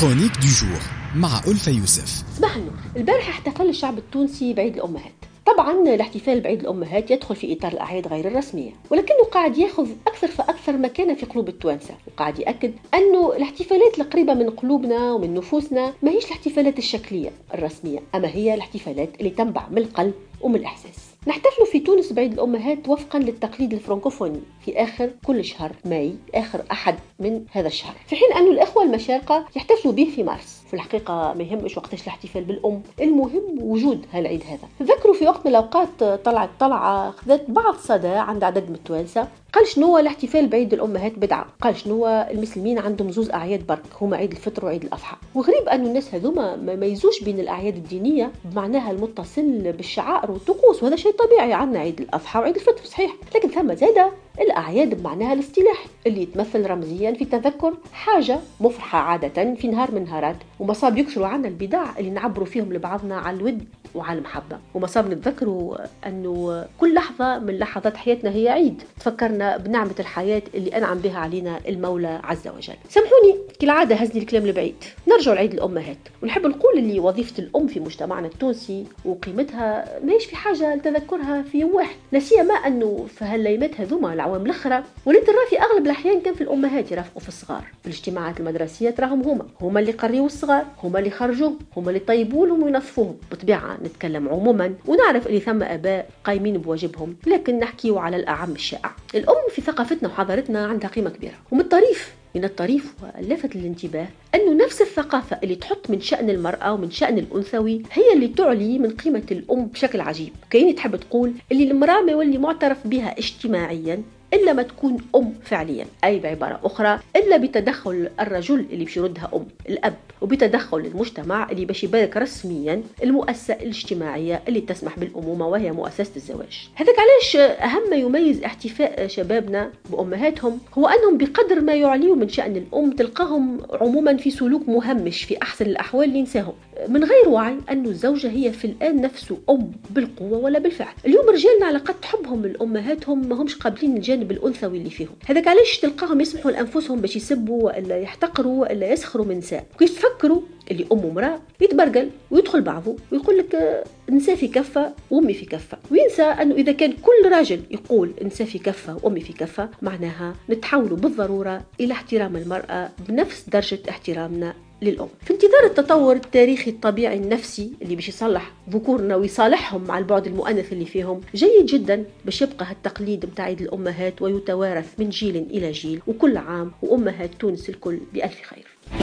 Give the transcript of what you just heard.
كرونيك دو جور مع ألفة يوسف. صباح النور. البارحة احتفل الشعب التونسي بعيد الأمهات. طبعا الاحتفال بعيد الأمهات يدخل في إطار الأعياد غير الرسمية، ولكنه قاعد ياخذ أكثر فأكثر مكانة في قلوب التوانسة، وقاعد يأكد أنه الاحتفالات القريبة من قلوبنا ومن نفوسنا ما هيش الاحتفالات الشكلية الرسمية، أما هي الاحتفالات اللي تنبع من القلب ومن الإحساس. نحتفل في تونس بعيد الأمهات وفقا للتقليد الفرنكوفوني في آخر كل شهر ماي، آخر أحد من هذا الشهر، في حين أن الإخوة المشارقة يحتفلوا به في مارس. في الحقيقة ما يهمش وقتاش الاحتفال بالأم، المهم وجود هالعيد هذا. تذكروا في وقت من الأوقات طلعت طلعة أخذت بعض صدى عند عدد من التوانسة، قال شنو الاحتفال بعيد الأمهات بدعة، قال شنو المسلمين عندهم زوز أعياد برك، هما عيد الفطر وعيد الأضحى. وغريب أن الناس هذوما ما يميزوش بين الأعياد الدينية بمعناها المتصل بالشعائر والطقوس، وهذا شيء طبيعي، عندنا عيد الأضحى وعيد الفطر صحيح، لكن ثم زادة الأعياد بمعناها الاصطلاحي اللي يتمثل رمزيا في تذكر حاجة مفرحة عادة في نهار من نهارات، ومصاب يكثروا عنا البدع اللي نعبروا فيهم لبعضنا على الود وعلى المحبة، ومصاب نتذكروا أنه كل لحظة من لحظات حياتنا هي عيد تفكرنا بنعمة الحياة اللي أنعم بها علينا المولى عز وجل. سامحوني كالعادة هزني الكلام لبعيد، نرجع لعيد الأمهات، ونحب نقول اللي وظيفة الأم في مجتمعنا التونسي وقيمتها ماهيش في حاجة لتذكرها في يوم واحد، لا سيما أنه في هالليمات هذوما العوام الأخرى وليت نرى في أغلب الأحيان كان في الأمهات يرافقوا في الصغار في الاجتماعات المدرسية، تراهم هما اللي قريوا الصغار، هما اللي خرجوهم، هما اللي طيبوا لهم وينظفوهم. بطبيعة نتكلم عموما ونعرف اللي ثم آباء قايمين بواجبهم، لكن نحكيو على الأعم الشائع. الأم في ثقافتنا وحضارتنا عندها قيمة كبيرة، ومن الطريف واللافت للانتباه أنه نفس الثقافة اللي تحط من شأن المرأة ومن شأن الأنثوي هي اللي تعلي من قيمة الأم بشكل عجيب. كاين تحب تقول اللي المرأة ما يولي معترف بها اجتماعيا إلا ما تكون أم فعليا، أي بعبارة أخرى إلا بتدخل الرجل اللي باش يردها أم، الأب، وبتدخل المجتمع اللي باش يبارك رسميا المؤسسة الاجتماعية اللي تسمح بالأمومة وهي مؤسسة الزواج. هذاك علاش أهم ما يميز احتفاء شبابنا بأمهاتهم هو أنهم بقدر ما يعليوا من شأن الأم تلقاهم عموما في سلوك مهمش في أحسن الأحوال لنساهم، من غير وعي أن الزوجة هي في الآن نفسه أم بالقوة ولا بالفعل. اليوم رجالنا على قد حبهم لأمهاتهم ما همش قابلين الجانب الأنثوي اللي فيهم، هذاك علاش تلقاهم يسمحوا لأنفسهم باش يسبوا ولا يحتقروا ولا يسخروا من نساء، كيف تفكروا اللي أم ومرأة يتبرجل ويدخل بعضه ويقول لك نساء في كفة وأمي في كفة، وينسى أنه إذا كان كل راجل يقول نساء في كفة وأمي في كفة معناها نتحولوا بالضرورة إلى احترام المرأة بنفس درجة احترامنا للأم. في انتظار التطور التاريخي الطبيعي النفسي اللي باش يصلح ذكورنا ويصالحهم مع البعد المؤنث اللي فيهم، جيد جدا باش يبقى هالتقليد بتاع عيد الأمهات ويتوارث من جيل إلى جيل، وكل عام وأمهات تونس الكل بألف خير.